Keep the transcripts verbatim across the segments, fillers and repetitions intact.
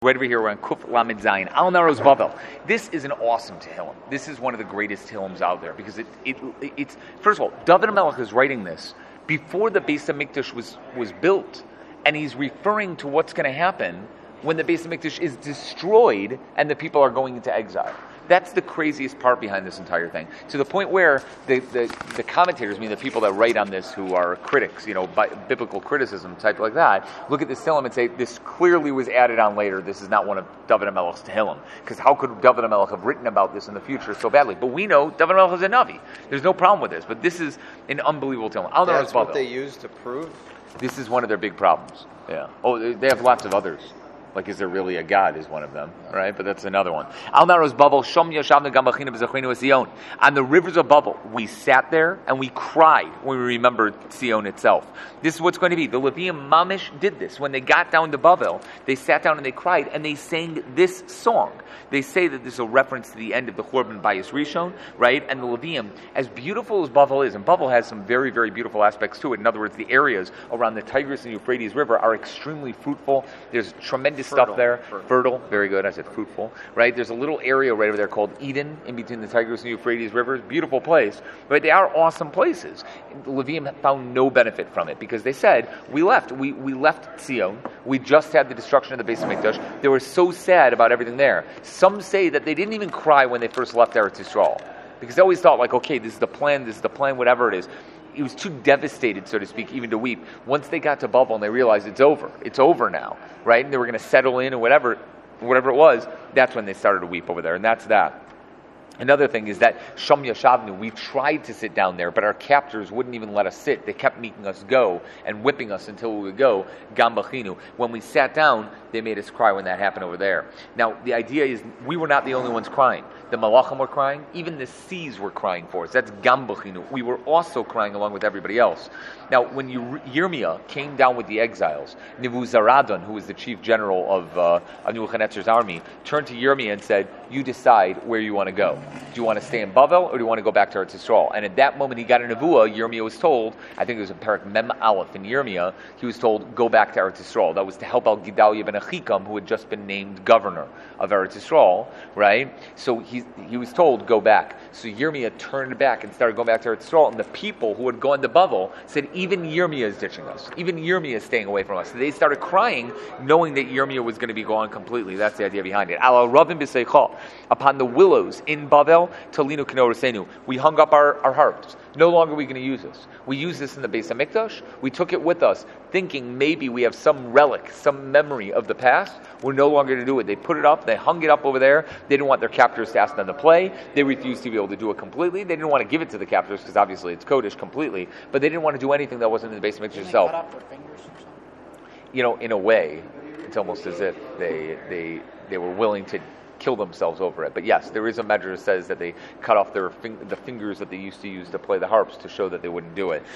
Right over here, we're on Kuf Lamed Zayin. Al Naros Bavel. This is an awesome Tehillim. This is one of the greatest Tehillims out there because it, it it's first of all, David Melech is writing this before the Beis Hamikdash was was built, and he's referring to what's going to happen when the Beis Hamikdash is destroyed and the people are going into exile. That's the craziest part behind this entire thing. To the point where the, the, the commentators, I mean the people that write on this who are critics, you know, bi- biblical criticism type like that, look at this Tehillim and say, this clearly was added on later. This is not one of David HaMelech's Tehillim. Because how could David HaMelech have written about this in the future so badly? But we know David HaMelech is a Navi. There's no problem with this. But this is an unbelievable Tehillim. That's what they use to prove? This is one of their big problems. Yeah. Oh, they have lots of others. Like, is there really a God is one of them, right? But that's another one. Al Naros Bavel, Shom Yashavna Gam Bachinu B'Zachreinu Zion. On the rivers of Bavel, we sat there and we cried when we remembered Zion itself. This is what's going to be. The Levium Mamish did this. When they got down to Bavel, they sat down and they cried and they sang this song. They say that this is a reference to the end of the Churban Bayis Rishon, right? And the Levium, as beautiful as Bavel is, and Bavel has some very, very beautiful aspects to it. In other words, the areas around the Tigris and Euphrates River are extremely fruitful. There's tremendous Fertile. stuff there. Fertile. Fertile, very good. I said fruitful, right? There's a little area right over there called Eden, in between the Tigris and Euphrates rivers. Beautiful place, right? They are awesome places. The Levium found no benefit from it because they said, we left. We we left Zion. We just had the destruction of the Beis Hamikdash. They were so sad about everything there. Some say that they didn't even cry when they first left Eretz Yisrael because they always thought, like, okay, this is the plan, this is the plan, whatever it is. He was too devastated, so to speak, even to weep. Once they got to Bavel and they realized it's over. It's over now, right? And they were going to settle in and whatever, whatever it was, that's when they started to weep over there. And that's that. Another thing is that Shom Yashavnu, we tried to sit down there, but our captors wouldn't even let us sit. They kept making us go and whipping us until we would go, Gam Bachinu. When we sat down, they made us cry when that happened over there. Now, the idea is we were not the only ones crying. The Malachim were crying. Even the seas were crying for us. That's Gam Bachinu. We were also crying along with everybody else. Now, when Yirmiyah came down with the exiles, Nebuzaradan, who was the chief general of uh, Nebuchadnezzar's army, turned to Yirmiyah and said, you decide where you want to go. Do you want to stay in Bavel or do you want to go back to Eretz Yisrael? And at that moment he got a nevuah. Yirmiyah was told, I think it was in Parak Mem Aleph in Yirmiyah, he was told, go back to Eretz Yisrael. That was to help out Gedaliah ben Achikam, who had just been named governor of Eretz Yisrael, right? So he he was told, go back. So Yirmiyah turned back and started going back to Eretz Yisrael, and the people who had gone to Bavel said, even Yirmiyah is ditching us. Even Yirmiyah is staying away from us. So they started crying, knowing that Yirmiyah was going to be gone completely. That's the idea behind it. Ala Ravim b'Seichah, upon the willows in Bavel, Talinu K'norasenu. We hung up our, our harps. No longer are we going to use this. We use this in the Beis Hamikdash. We took it with us, thinking maybe we have some relic, some memory of the past. We're no longer going to do it. They put it up. They hung it up over there. They didn't want their captors to ask them to play. They refused to be able to do it completely. They didn't want to give it to the captors because obviously it's Kodesh completely. But they didn't want to do anything that wasn't in the Beis Hamikdash itself. Cut off their fingers or something? You know, in a way, it's almost as if they they they were willing to kill themselves over it. But yes, there is a measure that says that they cut off their fing- the fingers that they used to use to play the harps to show that they wouldn't do it.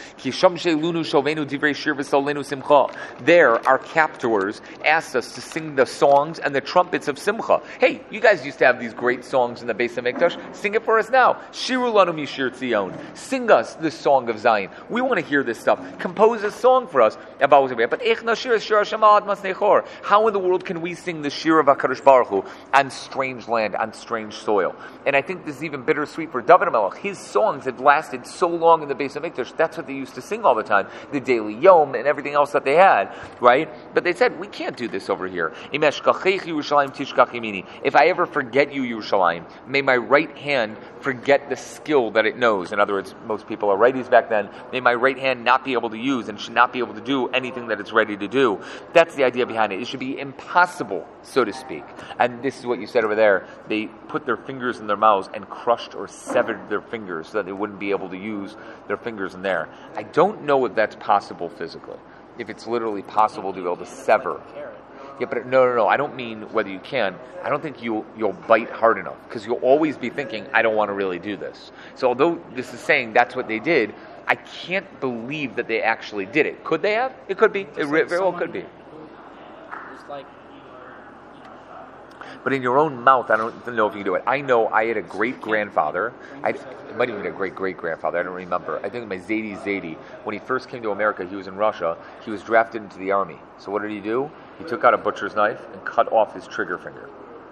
There, our captors asked us to sing the songs and the trumpets of Simcha. Hey, you guys used to have these great songs in the Beis Hamikdash. Sing it for us now. Shiru lanu mishir Tzion. Sing us the song of Zion. We want to hear this stuff. Compose a song for us about what's going to be. But how in the world can we sing the Shir of HaKadosh Baruch Hu and strange land, on strange soil? And I think this is even bittersweet for David HaMelech. His songs have lasted so long in the Beis Hamikdash. That's what they used to sing all the time. The daily Yom and everything else that they had, right? But they said, we can't do this over here. If I ever forget you, Yerushalayim, may my right hand forget the skill that it knows. In other words, most people are righties back then. May my right hand not be able to use and should not be able to do anything that it's ready to do. That's the idea behind it. It should be impossible, so to speak. And this is what you said over there. They put their fingers in their mouths and crushed or severed their fingers so that they wouldn't be able to use their fingers in there. I don't know if that's possible physically. If it's literally possible to be able to sever. Yeah, but no, no, no. I don't mean whether you can. I don't think you'll you'll bite hard enough because you'll always be thinking, I don't want to really do this. So although this is saying that's what they did, I can't believe that they actually did it. Could they have? It could be. It like very well could be. It's like, But in your own mouth, I don't know if you can do it. I know I had a great-grandfather. I it might even be a great-great-grandfather. I don't remember. I think my Zaidi Zaidi, when he first came to America, he was in Russia. He was drafted into the army. So what did he do? He took out a butcher's knife and cut off his trigger finger.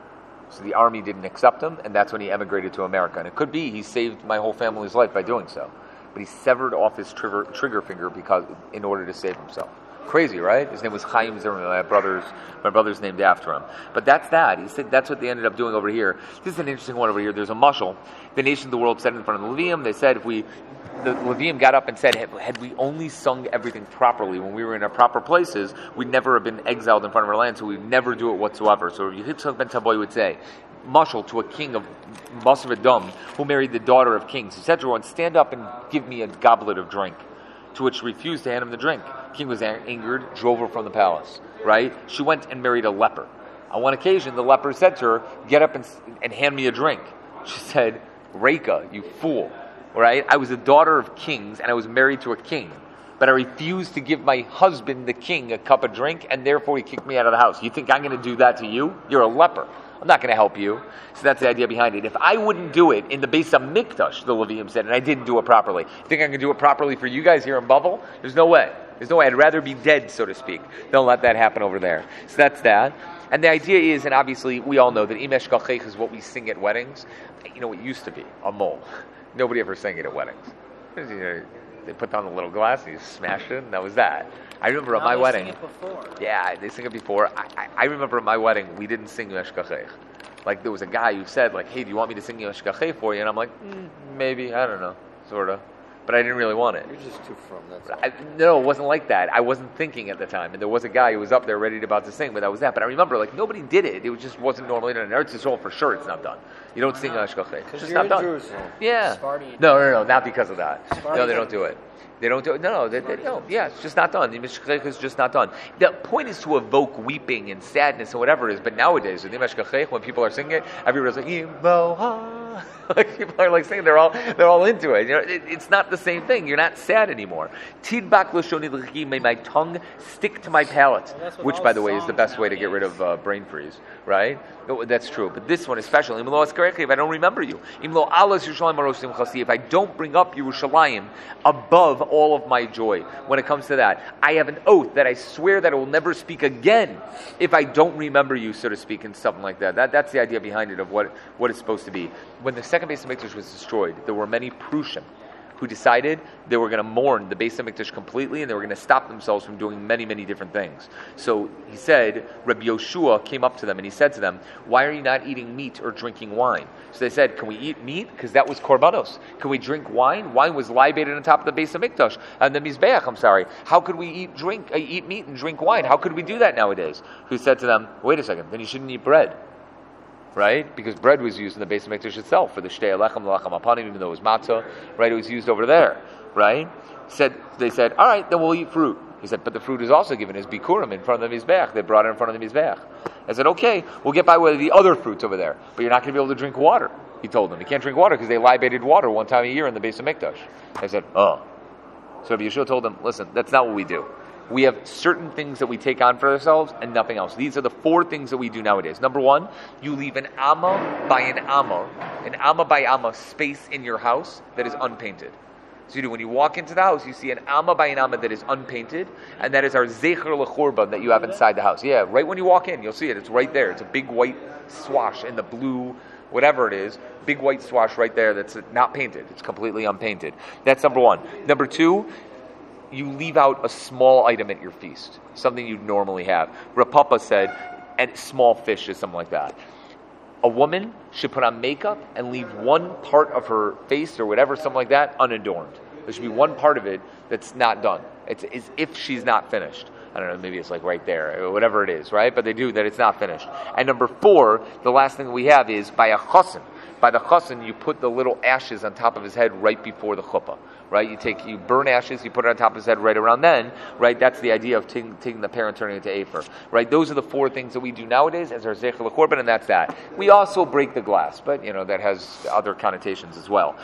So the army didn't accept him, and that's when he emigrated to America. And it could be he saved my whole family's life by doing so. But he severed off his trigger, trigger finger because in order to save himself. Crazy, right? His name was Chaim Zimmerman. My brother's, my brother's named after him. But that's that. He said that's what they ended up doing over here. This is an interesting one over here. There's a mushal. The nation of the world said in front of the Levium, they said if we, the Levium got up and said, had, had we only sung everything properly when we were in our proper places, we'd never have been exiled in front of our land, so we'd never do it whatsoever. So Yitzchak ben Taboy would say, mushal to a king of Basar Edom who married the daughter of kings. He said to everyone, stand up and give me a goblet of drink. To which she refused to hand him the drink. King was angered, drove her from the palace. Right? She went and married a leper. On one occasion, the leper said to her, get up and, and hand me a drink. She said, Reka, you fool. Right? I was the daughter of kings and I was married to a king. But I refused to give my husband, the king, a cup of drink, and therefore he kicked me out of the house. You think I'm going to do that to you? You're a leper. I'm not going to help you. So that's the idea behind it. If I wouldn't do it in the Beis HaMikdash, the Levium said, and I didn't do it properly, you think I can do it properly for you guys here in Bavel? There's no way. There's no way. I'd rather be dead, so to speak. Don't let that happen over there. So that's that. And the idea is, and obviously we all know that Imesh Galchech is what we sing at weddings. You know, it used to be a mole. Nobody ever sang it at weddings. You know, they put down the little glass and you smashed it, and that was that. I remember now at my they wedding. Sing it before. Yeah, they sing it before. I, I, I remember at my wedding, we didn't sing Yesh Kachech. Like, there was a guy who said, like, hey, do you want me to sing Yesh Kachech for you? And I'm like, mm, maybe, I don't know, sort of. But I didn't really want it. You're just too firm, that's all. I, no, it wasn't like that. I wasn't thinking at the time. And there was a guy who was up there ready to about to sing, but that was that. But I remember, like, nobody did it. It was just wasn't normally done. In Eretz Yisrael, for sure, it's not done. You don't sing Yesh Kachech. It's Because just you're not in done. Jerusalem. Yeah. Sephardi. No, no, no, not because of that. Sephardi No, they don't don't do it. They don't do it. No, no, they, they don't. Yeah, it's just not done. The Mishkachech is just not done. The point is to evoke weeping and sadness and whatever it is. But nowadays, with the Mishkachech, when people are singing it, everybody's like, Yimboha. Like people are like singing, they're all they're all into it. You know, it, it's not the same thing. You're not sad anymore. Tidbak l'shoni l'chiki, may my tongue stick to my palate, well, which, by the way, is the best way to get rid of uh, brain freeze. Right? No, that's true. But this one especially, if I don't remember you, if I don't bring up Yerushalayim above all of my joy, when it comes to that, I have an oath that I swear that I will never speak again if I don't remember you, so to speak, and something like that. That that's the idea behind it of what, what it's supposed to be. When the second Beis HaMikdash was destroyed, there were many Prushim who decided they were going to mourn the Beis HaMikdash completely, and they were going to stop themselves from doing many, many different things. So he said, Rabbi Yoshua came up to them and he said to them, why are you not eating meat or drinking wine? So they said, can we eat meat? Because that was korbanos. Can we drink wine? Wine was libated on top of the Beis HaMikdash, and the Mizbeach, I'm sorry. How could we eat drink, uh, eat meat and drink wine? How could we do that nowadays? He said to them, wait a second, then you shouldn't eat bread. Right? Because bread was used in the Beis HaMikdash itself for the Shtei Alechem L'Lachem Apanim, even though it was matzah, right? It was used over there, right? Said They said, all right, then we'll eat fruit. He said, but the fruit is also given as bikurim in front of the Mizbeach. They brought it in front of the Mizbeach. I said, okay, we'll get by with the other fruits over there, but you're not going to be able to drink water. He told them, you can't drink water because they libated water one time a year in the Beis HaMikdash. I said, oh. So Rabbi Yeshua told them, listen, that's not what we do. We have certain things that we take on for ourselves and nothing else. These are the four things that we do nowadays. Number one, you leave an amma by an amma, an amma by amma space in your house that is unpainted. So you do, when you walk into the house, you see an amma by an amma that is unpainted, and that is our zecher l'chorban that you have inside the house. Yeah, right when you walk in, you'll see it. It's right there. It's a big white swash in the blue, whatever it is, big white swash right there that's not painted. It's completely unpainted. That's number one. Number two, you leave out a small item at your feast, something you'd normally have. Rapapa said, and small fish is something like that. A woman should put on makeup and leave one part of her face or whatever, something like that, unadorned. There should be one part of it that's not done. It's as if she's not finished. I don't know, maybe it's like right there, or whatever it is, right? But they do that, it's not finished. And number four, the last thing we have is by a chassan. By the chassan, you put the little ashes on top of his head right before the chuppah, right? You take, you burn ashes, you put it on top of his head right around then, right? That's the idea of taking, taking the parent, turning it to afer, right? Those are the four things that we do nowadays as our zecher l'korban, and that's that. We also break the glass, but you know that has other connotations as well.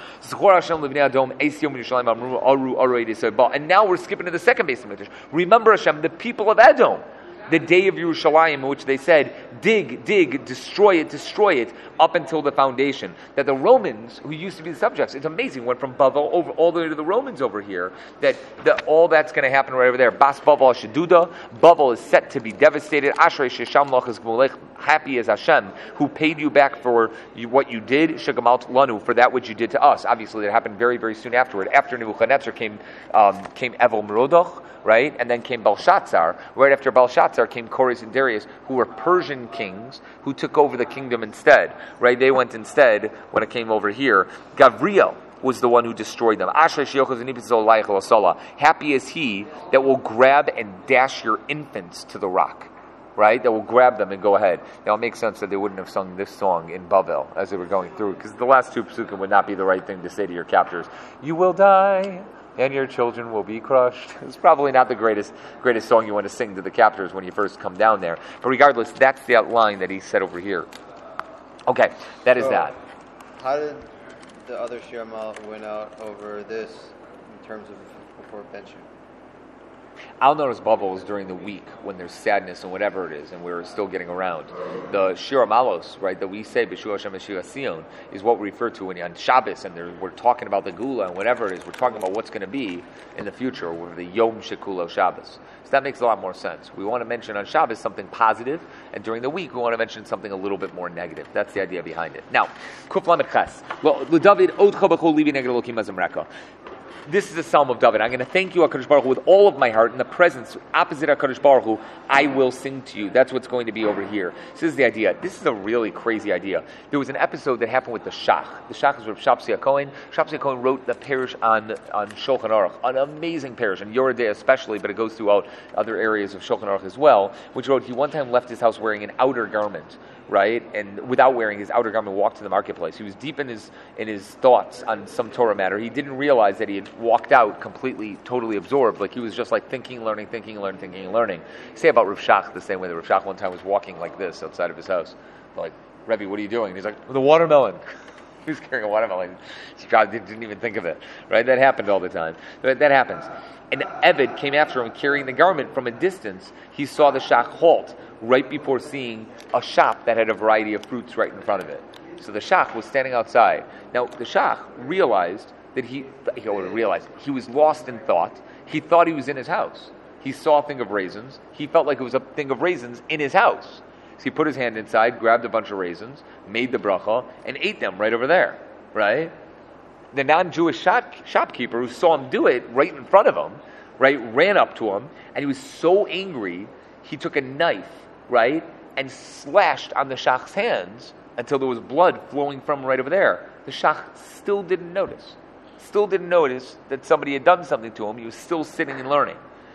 And now we're skipping to the second Beis HaMikdash. Remember Hashem, the people of Edom. the day of Yerushalayim, in which they said, dig, dig, destroy it, destroy it, up until the foundation. That the Romans, who used to be the subjects, it's amazing, went from Bavel over all the way to the Romans over here, that the, all that's going to happen right over there. Bas Bavel Sheduda, Bavel is set to be devastated. Ashrei Shesham Lachas Gmulech, happy as Hashem, who paid you back for you, what you did, Shegamalt Lanu, for that which you did to us. Obviously, that happened very, very soon afterward. After Nebuchadnezzar came, um, came Evel Merodach, right? And then came Belshazzar. Right after Belshazzar came Kores and Darius, who were Persian kings, who took over the kingdom instead, right? They went instead when it came over here. Gavriel was the one who destroyed them. Happy is he that will grab and dash your infants to the rock. Right? That will grab them and go ahead. Now it makes sense that they wouldn't have sung this song in Bavel as they were going through, because the last two psukim would not be the right thing to say to your captors. You will die, and your children will be crushed. It's probably not the greatest greatest song you want to sing to the captors when you first come down there. But regardless, that's the line that he said over here. Okay, that is so, that. How did the other Shir Malach win out over this in terms of before benching? I'll notice bubbles during the week when there's sadness and whatever it is, and we're still getting around. The Shir Malos, right, that we say, B'Shua Hashem B'Shua Sion, is what we refer to when on Shabbos, and there, we're talking about the Gula and whatever it is, we're talking about what's going to be in the future, with the Yom Shekulo Shabbos. So that makes a lot more sense. We want to mention on Shabbos something positive, and during the week we want to mention something a little bit more negative. That's the idea behind it. Now, Kuf Lamed Ches. L'David, Odcha B'Chol Livi Neged Elokim Azamreka. This is a psalm of David. I'm going to thank you, HaKadosh Baruch Hu, with all of my heart. In the presence, opposite HaKadosh Baruch Hu, I will sing to you. That's what's going to be over here. So this is the idea. This is a really crazy idea. There was an episode that happened with the Shach. The Shach is Rav Shapsi Cohen. Shapsi Cohen wrote the parish on, on Shulchan Aruch, an amazing parish, and Yoreh De'ah especially, but it goes throughout other areas of Shulchan Aruch as well, which wrote he one time left his house wearing an outer garment, right? And without wearing his outer garment, walked to the marketplace. He was deep in his in his thoughts on some Torah matter. He didn't realize that he had walked out completely, totally absorbed. Like he was just like thinking, learning, thinking, learning, thinking, learning. Say about Rav Shach the same way that Rav Shach one time was walking like this outside of his house. Like, Rebbe, what are you doing? And he's like, the watermelon. He was carrying a watermelon. He didn't even think of it. Right? That happened all the time. That happens. And Eved came after him carrying the garment from a distance. He saw the Shach halt right before seeing a shop that had a variety of fruits right in front of it. So the Shach was standing outside. Now, the Shach realized that he, he realized he was lost in thought. He thought he was in his house. He saw a thing of raisins. He felt like it was a thing of raisins in his house. So he put his hand inside, grabbed a bunch of raisins, made the bracha, and ate them right over there, right? The non-Jewish shop, shopkeeper who saw him do it right in front of him, right, ran up to him, and he was so angry, he took a knife, right, and slashed on the Shach's hands until there was blood flowing from right over there. The Shach still didn't notice. Still didn't notice that somebody had done something to him. He was still sitting and learning.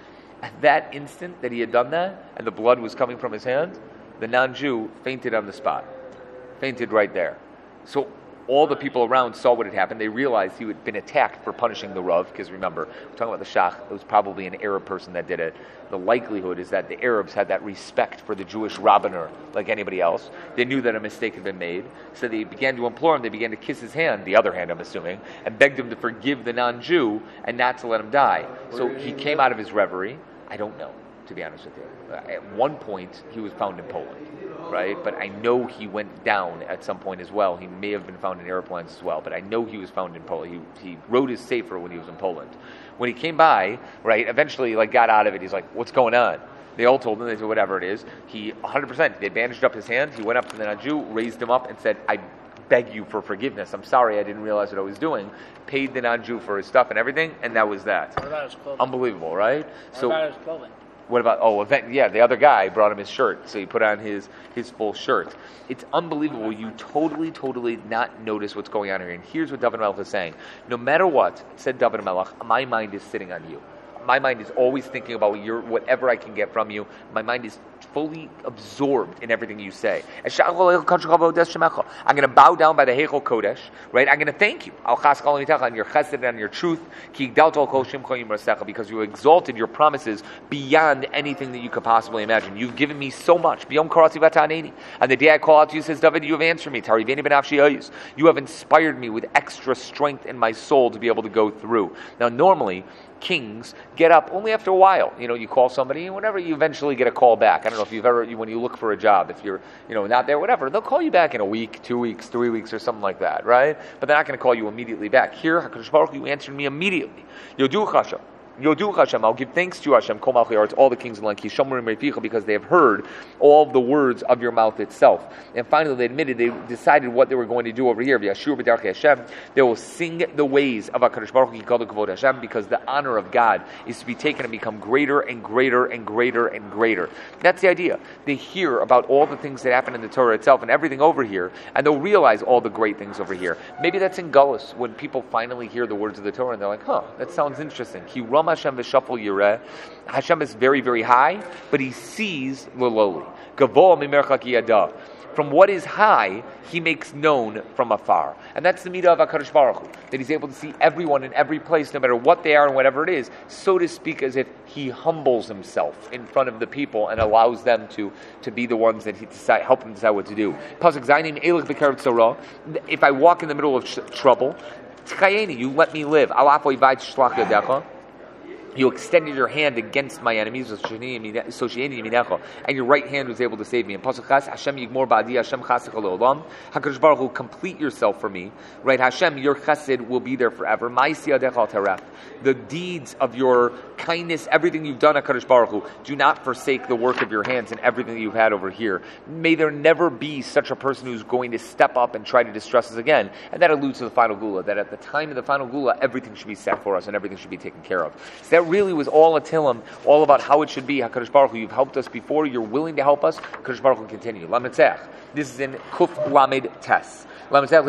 At that instant that he had done that, and the blood was coming from his hands, the non-Jew fainted on the spot. Fainted right there. So all the people around saw what had happened. They realized he had been attacked for punishing the Rav, because remember, we're talking about the Shach, it was probably an Arab person that did it. The likelihood is that the Arabs had that respect for the Jewish rabbiner like anybody else. They knew that a mistake had been made, so they began to implore him, they began to kiss his hand, the other hand I'm assuming, and begged him to forgive the non-Jew and not to let him die. So he came out of his reverie. I don't know, to be honest with you. At one point, he was found in Poland, right? But I know he went down at some point as well. He may have been found in airplanes as well, but I know he was found in Poland. He, he wrote his sefer when he was in Poland. When he came by, right, eventually like got out of it, he's like, what's going on? They all told him, they said, whatever it is. He, one hundred percent, they bandaged up his hands. He went up to the non-Jew, raised him up, and said, I beg you for forgiveness. I'm sorry, I didn't realize what I was doing. Paid the non-Jew for his stuff and everything, and that was that. What about his clothing? Unbelievable, right? What so, about his clothing? What about, oh, event, yeah, the other guy brought him his shirt, so he put on his, his full shirt. It's unbelievable. You totally, totally not notice what's going on here. And here's what David Melech is saying. No matter what, said David Melech, my mind is sitting on you. My mind is always thinking about your, whatever I can get from you. My mind is fully absorbed in everything you say. I'm going to bow down by the Heichal Kodesh, right? I'm going to thank you on your chesed and your truth, because you exalted your promises beyond anything that you could possibly imagine. You've given me so much. On the day I call out to you, says David, you have answered me. You have inspired me with extra strength in my soul to be able to go through. Now, normally, kings get up only after a while. You know, you call somebody, and whenever you eventually get a call back. I don't know if you've ever, when you look for a job, if you're, you know, not there, whatever, they'll call you back in a week, two weeks, three weeks, or something like that, right? But they're not going to call you immediately back. Here, HaKadosh Baruch Hu, you answered me immediately. Yodu Hashem. Yodu Hashem, I'll give thanks to you, Hashem, Kol Malchei Haaretz, all the kings of the land, because they have heard all of the words of your mouth itself. And finally, they admitted, they decided what they were going to do over here. They will sing the ways of HaKadosh Baruch Hu, Hashem, because the honor of God is to be taken and become greater and greater and greater and greater. That's the idea. They hear about all the things that happen in the Torah itself and everything over here, and they'll realize all the great things over here. Maybe that's in Gullus, when people finally hear the words of the Torah, and they're like, huh, that sounds interesting. He Hashem v'shafal yireh. Hashem is very, very high, but he sees the lowly. Gavoah mimerchak yada. From what is high, he makes known from afar. And that's the midah of HaKadosh Baruch Hu, that he's able to see everyone in every place, no matter what they are and whatever it is, so to speak, as if he humbles himself in front of the people and allows them to, to be the ones that he decide, help him decide what to do. If I walk in the middle of sh- trouble, you let me live. You extended your hand against my enemies, and your right hand was able to save me. And HaKadosh Baruch Hu, complete yourself for me. Right, Hashem, your chesed will be there forever. The deeds of your kindness, everything you've done, HaKadosh Baruch Hu, do not forsake the work of your hands and everything that you've had over here. May there never be such a person who's going to step up and try to distress us again. And that alludes to the final Gula, that at the time of the final Gula, everything should be set for us and everything should be taken care of. So that really was all a Tillim, all about how it should be. HaKadosh Baruch Hu, you've helped us before, you're willing to help us. HaKadosh Baruch Hu, continue. Lametzech. This is in Kuf Lamed Tes. Lametzech,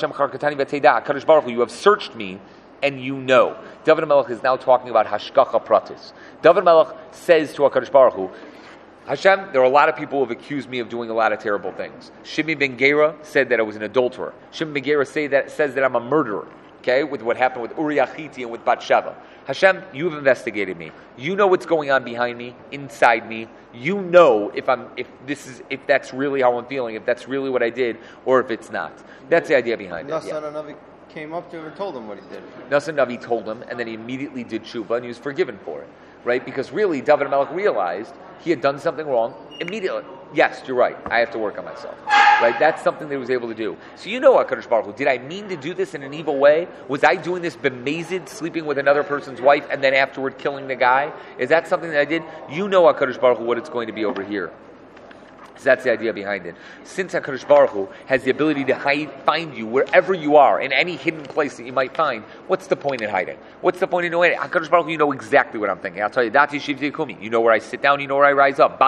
HaKadosh Baruch Hu, you have searched me and you know. David HaMelech is now talking about Hashgacha Pratis. David HaMelech says to HaKadosh Baruch Hu, Hashem, there are a lot of people who have accused me of doing a lot of terrible things. Shimi ben Gera said that I was an adulterer. Shimi ben Gera say that, says that I'm a murderer. Okay, with what happened with Uriah Hiti and with Bathsheba. Hashem, you've investigated me. You know what's going on behind me, inside me. You know if I'm, if this is, if that's really how I'm feeling, if that's really what I did, or if it's not. That's the idea behind Nassan it. Yeah. Navi came up to him and told him what he did. Nassan Navi told him, and then he immediately did tshuva, and he was forgiven for it. Right? Because really, David HaMelech realized he had done something wrong immediately. Yes, you're right. I have to work on myself. Right? That's something that he was able to do. So you know, HaKadosh Baruch Hu, did I mean to do this in an evil way? Was I doing this bemazed, sleeping with another person's wife, and then afterward killing the guy? Is that something that I did? You know, HaKadosh Baruch Hu, what it's going to be over here. So that's the idea behind it. Since HaKadosh Baruch Hu has the ability to hide, find you wherever you are, in any hidden place that you might find, what's the point in hiding? What's the point in knowing it? HaKadosh Baruch Hu, you know exactly what I'm thinking. I'll tell you, Dati Shivti Kumi. You know where I sit down, you know where I rise up.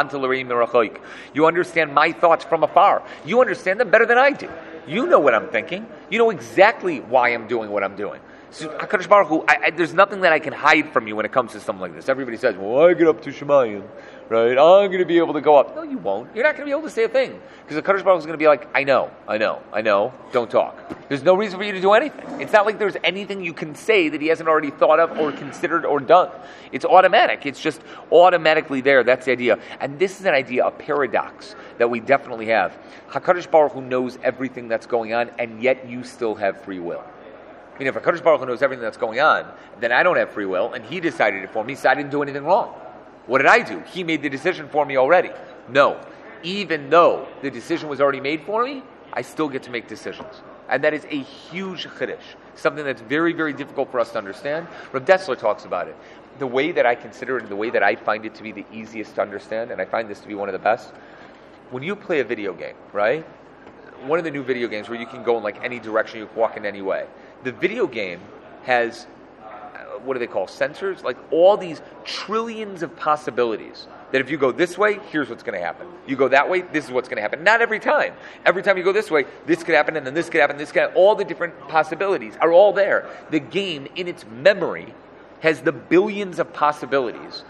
You understand my thoughts from afar. You understand them better than I do. You know what I'm thinking. You know exactly why I'm doing what I'm doing. So, HaKadosh Baruch Hu, I, I, there's nothing that I can hide from you when it comes to something like this. Everybody says, well, I get up to Shemayim, right? I'm going to be able to go up. No, you won't. You're not going to be able to say a thing. Because HaKadosh Baruch Hu is going to be like, I know, I know, I know, don't talk. There's no reason for you to do anything. It's not like there's anything you can say that he hasn't already thought of or considered or done. It's automatic. It's just automatically there. That's the idea. And this is an idea, a paradox that we definitely have. HaKadosh Baruch Hu knows everything that's going on, and yet you still have free will. I mean, if HaKadosh Baruch Hu knows everything that's going on, then I don't have free will, and he decided it for me, so I didn't do anything wrong. What did I do? He made the decision for me already. No. Even though the decision was already made for me, I still get to make decisions. And that is a huge chiddush, something that's very, very difficult for us to understand. Rav Dessler talks about it. The way that I consider it and the way that I find it to be the easiest to understand, and I find this to be one of the best, when you play a video game, right? One of the new video games where you can go in like any direction, you can walk in any way. The video game has, uh, what do they call, sensors? Like all these trillions of possibilities. That if you go this way, here's what's going to happen. You go that way, this is what's going to happen. Not every time. Every time you go this way, this could happen, and then this could happen, this could happen. All the different possibilities are all there. The game, in its memory, has the billions of possibilities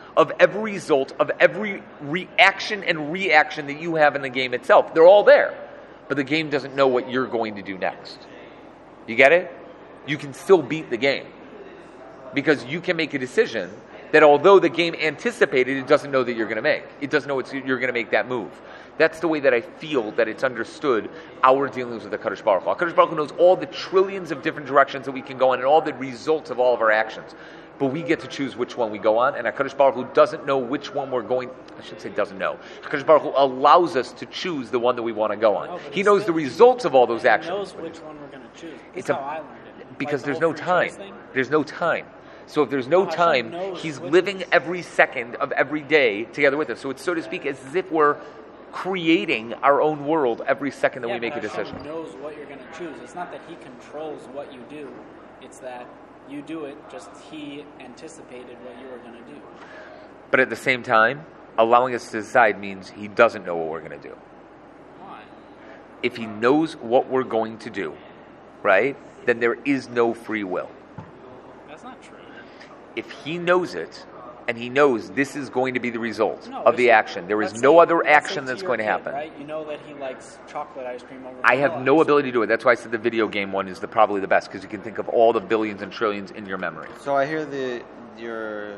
of every result, of every reaction and reaction that you have in the game itself. They're all there. But the game doesn't know what you're going to do next. You get it? You can still beat the game. Because you can make a decision that although the game anticipated, it doesn't know that you're going to make. It doesn't know it's, you're going to make that move. That's the way that I feel that it's understood our dealings with the Kadosh Baruch Hu. HaKadosh Baruch Hu knows all the trillions of different directions that we can go in and all the results of all of our actions. But we get to choose which one we go on, and HaKadosh Baruch Hu doesn't know which one we're going, I should say doesn't know. HaKadosh Baruch Hu allows us to choose the one that we want to go on. No, he knows the results of all those actions. He knows which one we're going to choose. That's It's how a- I learned it. Because Like there's the no whole free time. choice thing. There's no time. So if there's no No, Hashem time, knows he's which living ones. every second of every day together with us. So it's, so to speak, as if we're creating our own world every second that yeah, we make a but Hashem decision. knows what you're going to choose. It's not that he controls what you do. It's that you do it, just he anticipated what you were going to do. But at the same time, allowing us to decide means he doesn't know what we're going to do. Why? If he knows what we're going to do, right, then there is no free will. That's not true. If he knows it, and he knows this is going to be the result No, of the listen, action, there is let's no say- other let's say action to that's your going to kid, happen. Right? You know that he likes chocolate ice cream over I have vanilla no ice ability to do it. That's why I said the video game one is the probably the best, because you can think of all the billions and trillions in your memory. So I hear the your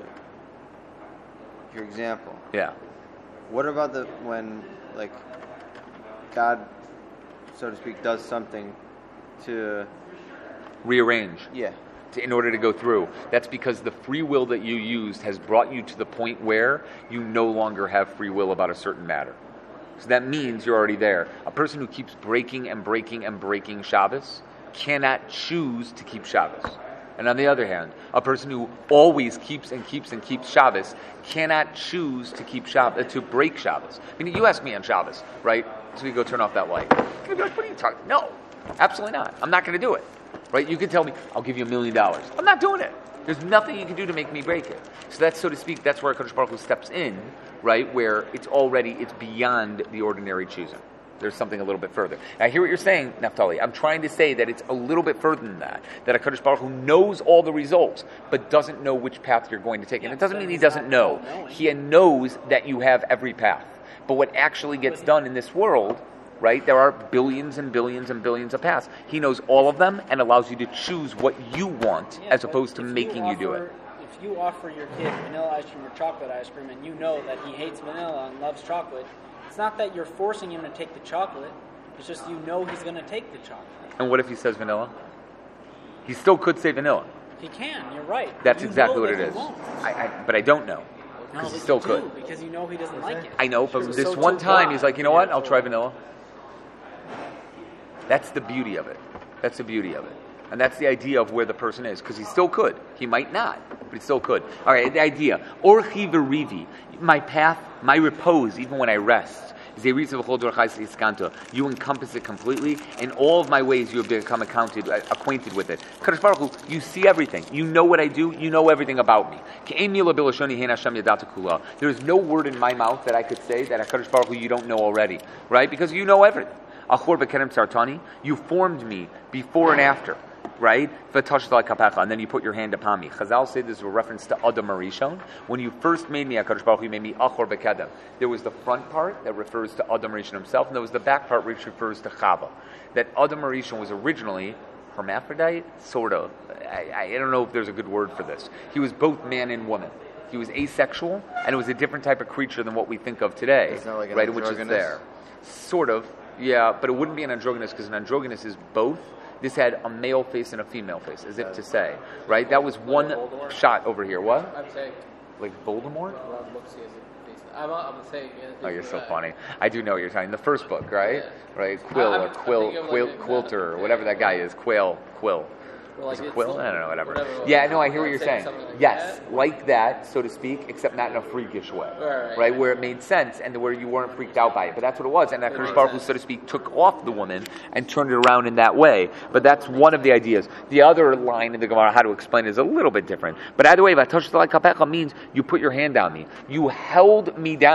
your example. Yeah. What about the when like God, so to speak, does something to Rearrange yeah. to, in order to go through. That's because the free will that you used has brought you to the point where you no longer have free will about a certain matter. So that means you're already there. A person who keeps breaking and breaking and breaking Shabbos cannot choose to keep Shabbos. And on the other hand, a person who always keeps and keeps and keeps Shabbos cannot choose to keep Shabbos, to break Shabbos. I mean, you ask me on Shabbos, right? So you go turn off that light. You'd be like, what are you talking? No, absolutely not. I'm not going to do it. Right? You can tell me, I'll give you a million dollars. I'm not doing it. There's nothing you can do to make me break it. So that's, so to speak, that's where Kadosh Baruch Hu steps in, right? Where it's already, it's beyond the ordinary choosing. There's something a little bit further. And I hear what you're saying, Naphtali. I'm trying to say that it's a little bit further than that. That a Kadosh Baruch Hu knows all the results, but doesn't know which path you're going to take. And Yeah, it doesn't but mean he he's doesn't not know. all-knowing. He knows that you have every path. But what actually gets done in this world, right? There are billions and billions and billions of paths. He knows all of them and allows you to choose what you want Yeah, as but opposed to if making you, do it. offer- If you offer your kid vanilla ice cream or chocolate ice cream and you know that he hates vanilla and loves chocolate, it's not that you're forcing him to take the chocolate. It's just you know he's going to take the chocolate. And what if he says vanilla? He still could say vanilla. He can, you're right. That's You exactly know what that it he is. won't. I, I, but I don't know. No, Because he but still you could. do, because you know he doesn't like it. I know, but So- this so one to time God, he's like, you know what? yeah, I'll so- try vanilla. That's the beauty of it. That's the beauty of it. And that's the idea of where the person is. Because he still could. He might not, but he still could. All right, the idea. Orchi v'rivi. My path, my repose, even when I rest. You encompass it completely. In all of my ways, you have become accounted, uh, acquainted with it. Kadosh Baruch Hu, you see everything. You know what I do. You know everything about me. There is no word in my mouth that I could say that Kadosh Baruch Hu you don't know already, right? Because you know everything. You formed me before and after. Right? And then you put your hand upon me. Chazal say this is a reference to Adam Arishon. When you first made me, HaKadosh Baruch Hu, you made me Achor Bekedem. There was the front part that refers to Adam Arishon himself, and there was the back part which refers to Chava. That Adam Arishon was originally hermaphrodite, sort of. I, I don't know if there's a good word for this. He was both man and woman. He was asexual, and it was a different type of creature than what we think of today. It's not like an right? Which is androgynous? there. Sort of, yeah, but it wouldn't be an androgynous because an androgynous is both. This had a male face and a female face, as if to say, right? That was one Voldemort? shot over here. What? I'm saying, Like Voldemort? well, look, see, is it- it's- I'm, I'm saying. Oh, you're so funny. I do know what you're talking. The first book, right? Yeah. Right? Quill I'm- or I'm Quill, thinking of Quill, like the- Quilter, or yeah. whatever that guy is. Quail, Quill. Well, like Is it it's- Quill? I don't know, whatever. whatever it was. Yeah, no, I hear what I'm you're saying saying. something like Yes, that. like that, so to speak, except not in a freakish way. Right, right, Right? right. Where it made sense and where you weren't freaked out by it. But that's what it was. And that It Kadosh made Baruch Hu, sense. so to speak, took off the woman and turned it around in that way. But that's one of the ideas. The other line in the Gemara, how to explain it, is a little bit different. But either way, Vatosh Kapecha means you put your hand on me. You held me down.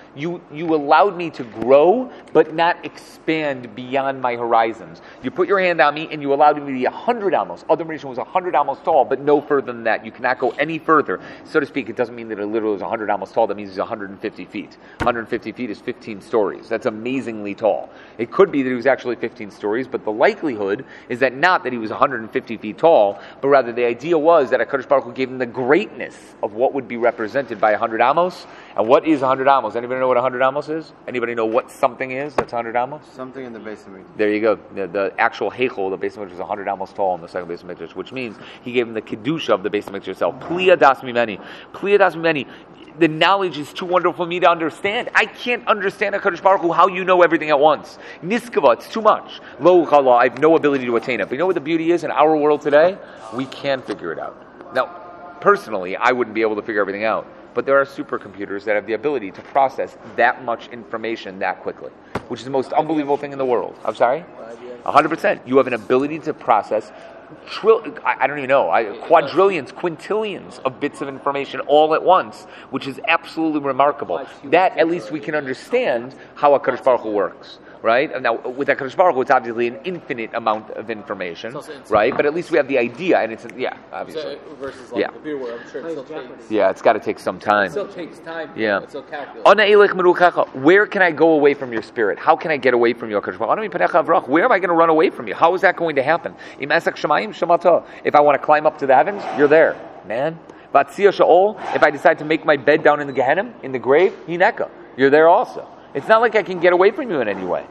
You you allowed me to grow, but not expand beyond my horizons. You put your hand on me, and you allowed me to be a hundred amos. Adam Rishon was a hundred amos tall, but no further than that. You cannot go any further, so to speak. It doesn't mean that it literally is a hundred amos tall. That means he's one hundred fifty feet. one hundred fifty feet is fifteen stories. That's amazingly tall. It could be that he was actually fifteen stories, but the likelihood is that not that he was one hundred fifty feet tall, but rather the idea was that HaKadosh Baruch Hu gave him the greatness of what would be represented by one hundred amos. And what is one hundred amos? Anybody know what one hundred amos is? Anybody know what something is that's one hundred amos? Something in the base of Mikdash. There you go. The, the actual Heichel, the base of Mikdash, is one hundred amos tall in the second base of Mikdash, which means he gave him the Kedusha of the base of Mikdash itself. Pliya das mimeni. Pliya das mimeni. The knowledge is too wonderful for me to understand. I can't understand HaKadosh Baruch Hu, how you know everything at once. Niskava, it's too much. Lo chala, I have no ability to attain it. But you know what the beauty is in our world today? We can figure it out. Now, personally, I wouldn't be able to figure everything out. But there are supercomputers that have the ability to process that much information that quickly, which is the most unbelievable thing in the world. I'm sorry? one hundred percent. You have an ability to process Trill, I, I don't even know, I, quadrillions, quintillions of bits of information all at once, which is absolutely remarkable. That, at least we can understand how HaKadosh Baruch Hu works, right? Now, with HaKadosh Baruch Hu, it's obviously an infinite amount of information, right? But at least we have the idea, and it's, yeah, obviously. So versus like yeah. the computer world, I'm sure it still takes. Yeah, it's got to take some time. It still takes time. Yeah. It's still calculated. Where can I go away from your spirit? How can I get away from you, HaKadosh Baruch Hu? Where am I going to run away from you? How is that going to happen? If I want to climb up to the heavens, you're there, man. If I decide to make my bed down in the Gehenna, in the grave, Hineka, you're there also. It's not like I can get away from you in any way.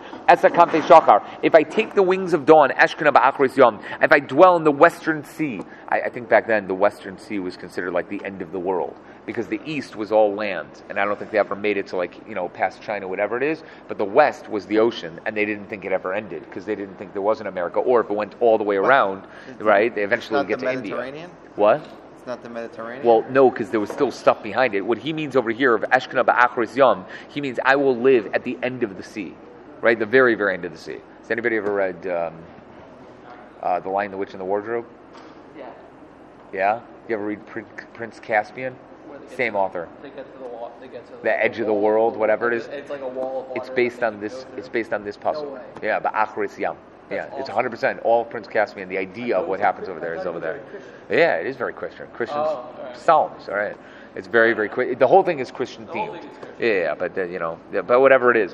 If I take the wings of dawn, if I dwell in the western sea, I, I think back then the western sea was considered like the end of the world, because the east was all land, and I don't think they ever made it to like, you know, past China, whatever it is, but the west was the ocean, and they didn't think it ever ended, because they didn't think there was an America, or if it went all the way around, what? Right, they eventually would get to India. What? It's not the Mediterranean? Well, no, because there was still stuff behind it. What he means over here, of Eshkana ba'achris yom, he means I will live at the end of the sea, right, the very, very end of the sea. Has anybody ever read um, uh, The Lion, the Witch, and the Wardrobe? Yeah. Yeah? You ever read Prince Caspian? Same to, author. They get to the wall. They get to the, the edge the of the world, whatever it is. It's like a wall of water. It's based on this. It's based on this puzzle. No way. Yeah, but Achris Yam. Yeah, awesome. It's one hundred percent all Prince Caspian. The idea of what happens over there is over there. Yeah, it is very Christian. Christian oh, right. Psalms. All right. It's very, very quick. The whole thing is Christian themed. Yeah, but uh, you know, yeah, but whatever it is.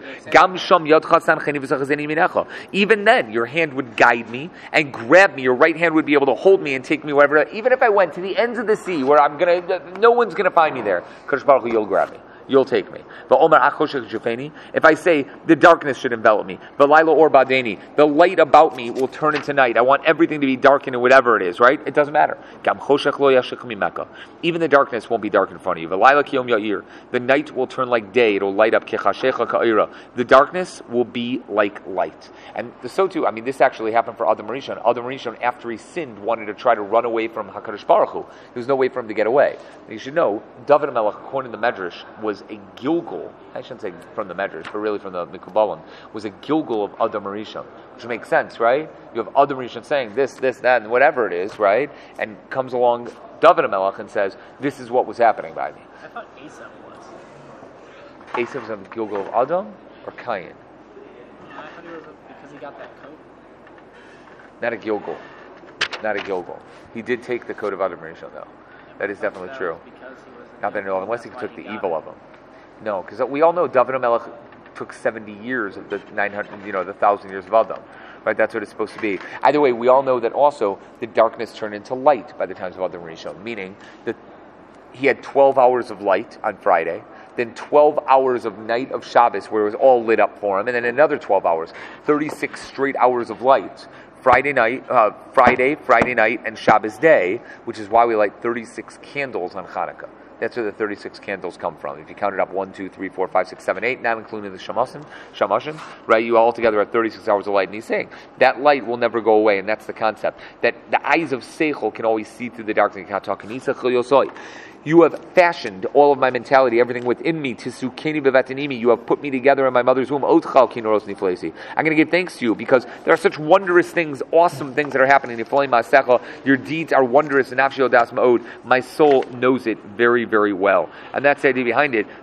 Even then, your hand would guide me and grab me. Your right hand would be able to hold me and take me wherever. Even if I went to the ends of the sea, where I'm gonna, no one's gonna find me there. Kadosh Baruch Hu, you'll grab me. You'll take me. But Omar Achoshech Jufeni, if I say the darkness should envelop me, the Laila or Badeni, the light about me will turn into night. I want everything to be darkened and whatever it is, right? It doesn't matter. Gam Choshech lo yashech mimeka. Even the darkness won't be dark in front of you. The Laila kiyom ya'ir. The night will turn like day. It'll light up. Kechashecha ka'ira. The darkness will be like light. And so too, I mean, this actually happened for Adam Rishon. Adam Rishon, after he sinned, wanted to try to run away from HaKadosh Baruch Hu. There was no way for him to get away. You should know, David HaMelech, according to the Medrash, was a Gilgal, I shouldn't say from the Medrash, but really from the Mikubalim, was a Gilgal of Adam Rishon, which makes sense, right? You have Adam Rishon saying this, this, that, and whatever it is, right? And comes along David HaMelech and says, this is what was happening by me. I thought Asaph was. Asaph was a Gilgal of Adam or Cain? Yeah, I thought he was a, because he got that coat. Not a Gilgal. Not a Gilgal. He did take the coat of Adam Rishon, though. That is definitely that true. Not that I know of, unless he took the evil it. of him. No, because we all know David HaMelech took seventy years of the nine hundred, you know, the thousand years of Adam. Right? That's what it's supposed to be. Either way, we all know that also the darkness turned into light by the times of Adam Rishon, meaning that he had twelve hours of light on Friday, then twelve hours of night of Shabbos where it was all lit up for him, and then another twelve hours, thirty-six straight hours of light. Friday night, uh, Friday, Friday night, and Shabbos day, which is why we light thirty-six candles on Hanukkah. That's where the thirty-six candles come from. If you count it up, one, two, three, four, five, six, seven, eight, not including the shamasim, shamashin, right? You all together have thirty-six hours of light. And he's saying that light will never go away, and that's the concept. That the eyes of Seichel can always see through the darkness. You have fashioned all of my mentality, everything within me. Tisukeni bevatanimi. You have put me together in my mother's womb. I'm going to give thanks to you because there are such wondrous things, awesome things that are happening. Your deeds are wondrous. My soul knows it very, very well. And that's the idea behind it.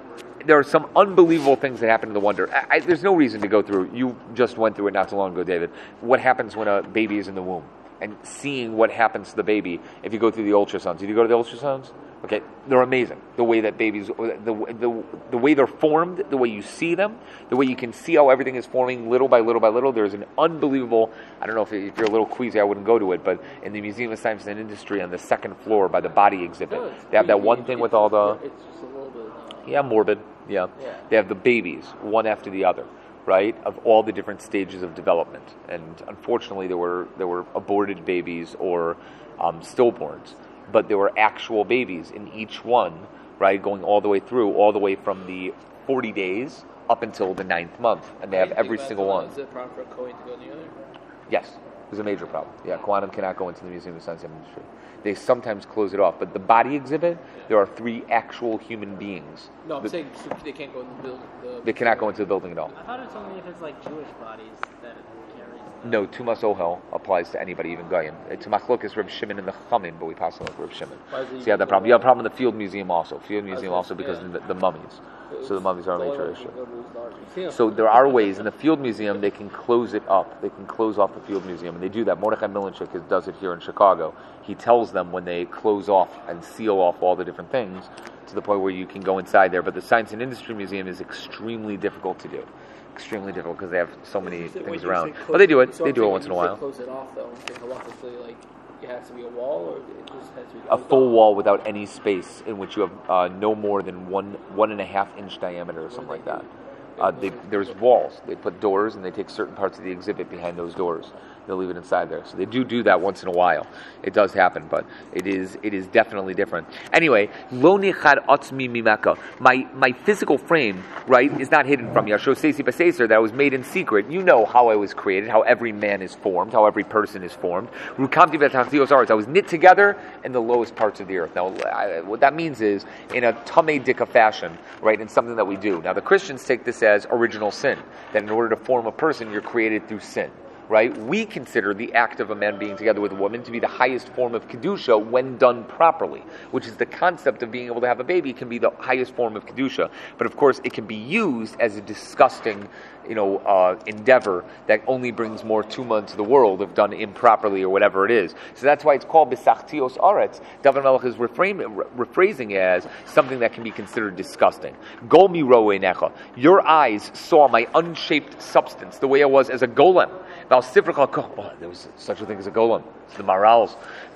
there are some unbelievable things that happen in the wonder. I, I, there's no reason to go through. You just went through it not too long ago, David. What happens when a baby is in the womb? And seeing what happens to the baby if you go through the ultrasounds. Did you go to the ultrasounds? Okay, they're amazing. The way that babies, the, the, the way they're formed, the way you see them, the way you can see how everything is forming little by little by little. There's an unbelievable, I don't know if, if you're a little queasy, I wouldn't go to it, but in the Museum of Science and Industry on the second floor by the body exhibit, No, it's they have that pretty- one thing with all the, It's just a little bit. Uh, yeah, morbid, yeah. Yeah. They have the babies, one after the other, right, of all the different stages of development. And unfortunately, there were there were aborted babies or um, stillborns, but there were actual babies in each one, right, going all the way through, all the way from the forty days up until the ninth month, and they have every single one. Is it a problem for a Kohen to go in the other? Yes, there's a major problem. Yeah, quantum cannot go into the Museum of Science and Industry. They sometimes close it off, but the body exhibit, there are three actual human beings. No, I'm The- saying so they can't go in the building. The, They cannot go into the building at all. I thought it was only if it's like Jewish bodies that it carries. No, Tumas Ohel applies to anybody, even Goyim. To Machlokes Reb Shimon and the Chamim, but we pass on with Reb Shimon. Why is it So you have that problem. You have a problem in the Field Museum also. Field Museum Okay, also because yeah. of the, the mummies. So the mummies are a the only major one issue. can go to is large museum. So there are ways in the Field Museum they can close it up. They can close off the Field Museum, and they do that. Mordechai Milanchik is- does it here in Chicago. He tells them when they close off and seal off all the different things to the point where you can go inside there. But the Science and Industry Museum is extremely difficult to do. Extremely difficult because they have so many So when things you around. say But they do it. so They I'm do it saying once in a when you while. say Close it off though. I'm saying halachically, like it has to be a wall, or it just has to be A closed full off? wall without any space in which you have uh, no more than one one and a half inch diameter or something like that. Uh, they, there's walls. They put doors and they take certain parts of the exhibit behind those doors. They'll leave it inside there. So they do do that once in a while. It does happen, but it is it is definitely different. Anyway, lo nichad atzmi mimeka. My my physical frame, right, is not hidden from you. I show Seisi Baseser that I was made in secret. You know how I was created, how every man is formed, how every person is formed. Rukamti v'tachtios aretz. I was knit together in the lowest parts of the earth. Now, I, what that means is in a tamei dika fashion, right, in something that we do. Now, the Christians take this as original sin, that in order to form a person, you're created through sin. Right? We consider the act of a man being together with a woman to be the highest form of kedusha when done properly, which is the concept of being able to have a baby can be the highest form of kedusha. But of course, it can be used as a disgusting, you know, uh, endeavor that only brings more tuma into the world if done improperly or whatever it is. So that's why it's called besachtios aretz. David Melech is reframe, rephrasing it as something that can be considered disgusting. Gol mi ro'einecha. Your eyes saw my unshaped substance, the way I was as a golem. Oh, there was such a thing as a golem. It's the Marals.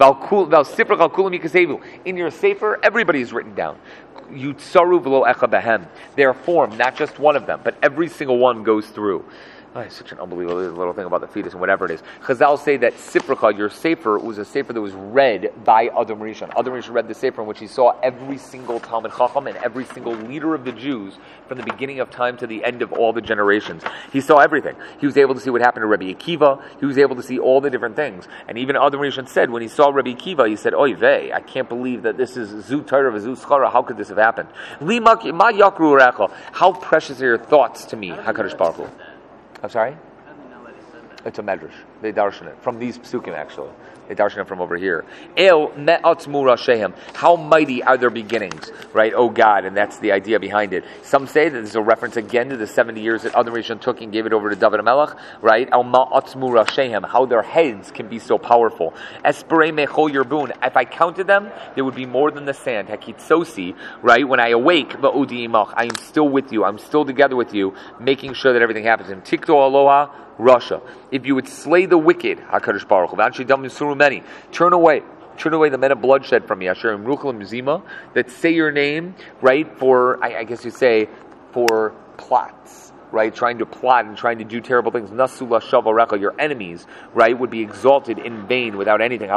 In your sefer, everybody is written down. Yutsaru v'lo echa behem. They are formed, not just one of them, but every single one goes through. Oh, it's such an unbelievable little thing about the fetus and whatever it is. Chazal say that Sifrika, your sefer, was a sefer that was read by Adam Rishon. Adam Rishon read the sefer in which he saw every single Talmid Chacham and every single leader of the Jews from the beginning of time to the end of all the generations. He saw everything. He was able to see what happened to Rabbi Akiva. He was able to see all the different things. And even Adam Rishon said, when he saw Rabbi Akiva, he said, Oy vey, I can't believe that this is Zu Torah v'Zu Schara. How could this have happened? Li ma yakru recha. How precious are your thoughts to me, HaKadosh Baruch Hu. I'm sorry? It's a medrash. They darshan it from these psukim actually. They darshan it from over here. El me'atzmu rashehem. How mighty are their beginnings, right? Oh God, and that's the idea behind it. Some say that this is a reference again to the seventy years that Adam Rishon took and gave it over to David HaMelech, right? El me'atzmu rashehem. How their heads can be so powerful. Esperei mechol yerbun. If I counted them, there would be more than the sand. Hakitsosi, right? When I awake, va'udi imach. I am still with you. I'm still together with you, making sure that everything happens. And tikto aloha. Russia. If you would slay the wicked, HaKadosh Baruch Hu, many, turn away, turn away the men of bloodshed from me, Asherim Ruchel Mizima, that say your name, right, for, I, I guess you say, for plots, right, trying to plot and trying to do terrible things. Nasula Shavarecha, your enemies, right, would be exalted in vain without anything.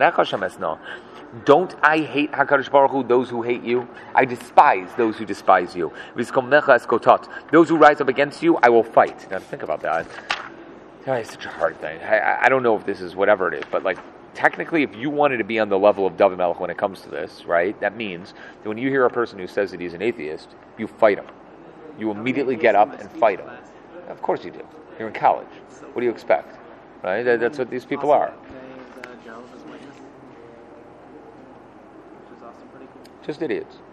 Don't I hate HaKadosh Baruch Hu, those who hate you? I despise those who despise you. Those who rise up against you, I will fight. Now think about that. It's such a hard thing. I, I don't know if this is whatever it is, but like technically, if you wanted to be on the level of David Melech when it comes to this, right? That means that when you hear a person who says that he's an atheist, you fight him. You immediately get up and fight him. Of course you do. You're in college. What do you expect, right? That, that's what these people are. Just idiots.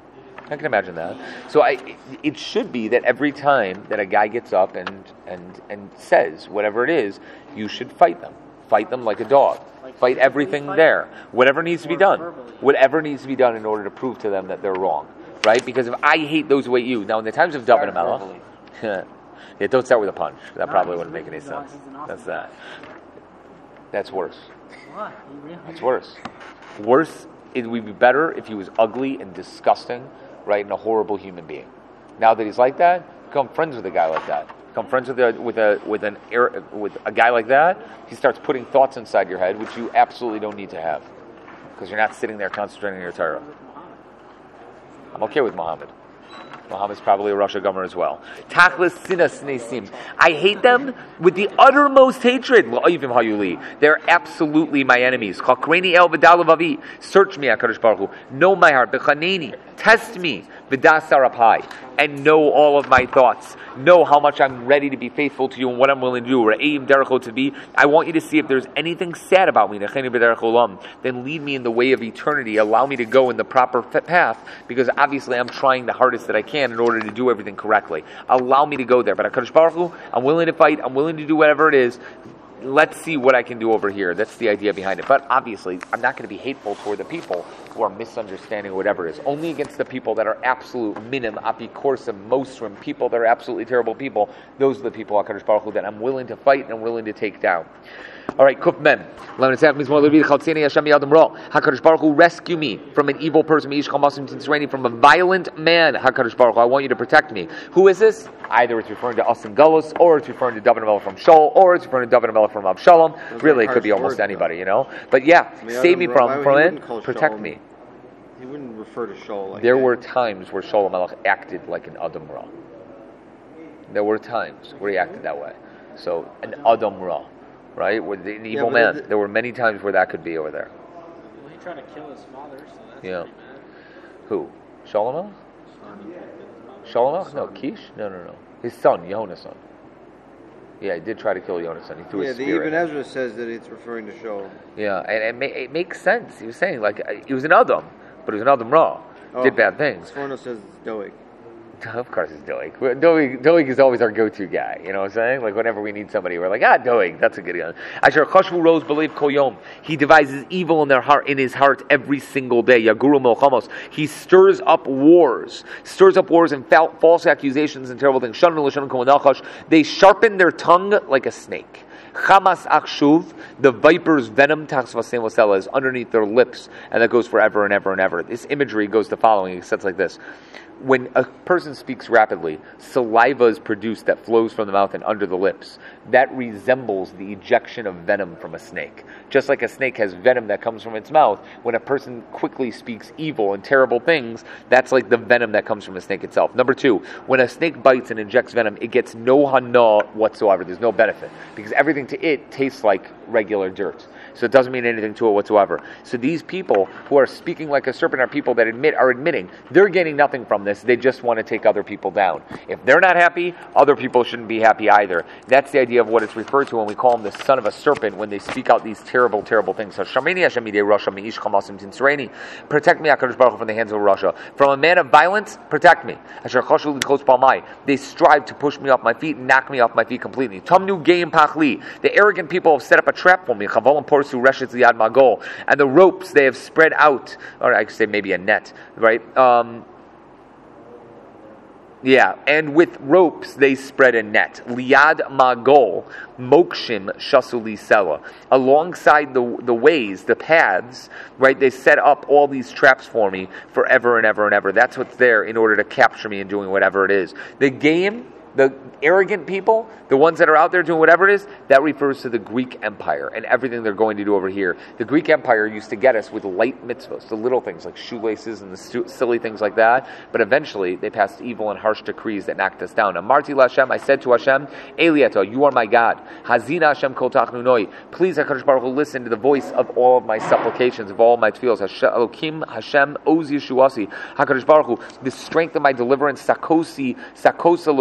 I can imagine that. So I, it should be that every time that a guy gets up and, and, and says whatever it is, you should fight them. Fight them like a dog. Like Fight everything fight? there. Whatever needs to be Or done. verbally? Whatever needs to be done in order to prove to them that they're wrong. Right? Because if I hate those who hate you, now in the times of David and Melech, yeah, don't start with a punch. That No, probably he's wouldn't make an- any he's an- sense. he's an awesome That's guy. that. That's worse. What? You really? That's worse. Worse, it would be better if he was ugly and disgusting, right, and a horrible human being. Now that he's like that, become friends with a guy like that. Become friends with a with a with an air, with a guy like that. He starts putting thoughts inside your head, which you absolutely don't need to have, because you're not sitting there concentrating on your Torah. I'm okay with Muhammad. Muhammad's probably a Russia governor as well. Tachlis sinas nesim. I hate them with the uttermost hatred. Well, even Hayuli. They're absolutely my enemies. Chakreni el v'dalavavi. Search me, HaKadosh Baruch Hu. Know my heart. B'chaneni. Test me. V'dasarapai. And know all of my thoughts. Know how much I'm ready to be faithful to you and what I'm willing to do. Re'eim derech to be. I want you to see if there's anything sad about me. Necheni b'derech olam. Then lead me in the way of eternity. Allow me to go in the proper path, because obviously I'm trying the hardest that I can in order to do everything correctly. Allow me to go there. But HaKadosh Baruch Hu, I'm willing to fight. I'm willing to do whatever it is. Let's see what I can do over here. That's the idea behind it. But obviously, I'm not going to be hateful toward the people who are misunderstanding whatever it is. Only against the people that are absolute minim, apikorsim, mosrim, people that are absolutely terrible people. Those are the people, HaKadosh Baruch Hu, that I'm willing to fight and I'm willing to take down. All right, Kuf Mem. HaKadosh Baruch Hu, rescue me from an evil person, from a violent man. HaKadosh Baruch Hu, I want you to protect me. Who is this? Either it's referring to us in Galus, or it's referring to David and Melech from Shaul, or it's referring to David and Melech from Absalom. Those Really, are it could be harsh almost words, anybody, though. you know? But yeah, I mean, save me Adam, from, why- from he it, wouldn't call protect Shaul- me. He wouldn't refer to Shaul like There that. were times where Shaul Melech acted like an Adam Ra. There were times where he acted that way. So, an Adam Ra, right? With an evil but man. it- There were many times where that could be over there. Well, he tried to kill his father, so that's Yeah. pretty bad. Who? Shaul Melech? Shaul Melech? No, Kish? No, no, no. His son, Yehonasan. Yeah, he did try to kill Yonasan. He threw Yeah, his the spear Ibn at him. Ezra says that it's referring to Shaul. Yeah, and it, ma- it makes sense. He was saying, like, uh, he was an Adam, but he was an Adam Ra. Oh. Did bad things. Sforno says it's Doeg. Of course it's Doeg. Doeg. Doeg is always our go-to guy. You know what I'm saying? Like, whenever we need somebody, we're like, ah, Doeg, that's a good guy. Asher chashvu rose believe kol yom. He devises evil in their heart, in his heart every single day. Yaguru milchamos. He stirs up wars. Stirs up wars and fal- false accusations and terrible things. Shanu l'shanu kol nachash. They sharpen their tongue like a snake. Chamas akshuv, the viper's venom, taxvasem wasela, is underneath their lips, and that goes forever and ever and ever. This imagery goes the following. It says like this. When a person speaks rapidly, saliva is produced that flows from the mouth and under the lips. That resembles the ejection of venom from a snake. Just like a snake has venom that comes from its mouth, when a person quickly speaks evil and terrible things, that's like the venom that comes from a snake itself. Number two, when a snake bites and injects venom, it gets no hana whatsoever. There's no benefit, because everything to it tastes like regular dirt. So it doesn't mean anything to it whatsoever. So these people who are speaking like a serpent are people that admit are admitting they're gaining nothing from this. They just want to take other people down. If they're not happy, other people shouldn't be happy either. That's the idea of what it's referred to when we call them the son of a serpent, when they speak out these terrible, terrible things. Protect me, HaKadosh Baruch Hu, from the hands of Russia. From a man of violence, protect me. They strive to push me off my feet and knock me off my feet completely. The arrogant people have set up a trap for me. And the ropes they have spread out, or I could say maybe a net, right? Um, yeah, and with ropes they spread a net. Liad magol, mokshim shasuli sela. Alongside the the ways, the paths, right? They set up all these traps for me forever and ever and ever. That's what's there in order to capture me in doing whatever it is. The game. The arrogant people, the ones that are out there doing whatever it is, that refers to the Greek Empire and everything they're going to do over here. The Greek Empire used to get us with light mitzvahs, the little things like shoelaces and the stu- silly things like that, but eventually they passed evil and harsh decrees that knocked us down. Amarti Lashem, I said to Hashem, Eliata, you are my God. Hazina Hashem kol tachnunoi. Please, HaKadosh Baruch Hu, listen to the voice of all of my supplications, of all my tefillos. Elokim Hashem oz Yeshuasi. HaKadosh Baruch Hu, the strength of my deliverance, sakosi, sakosa l'roshi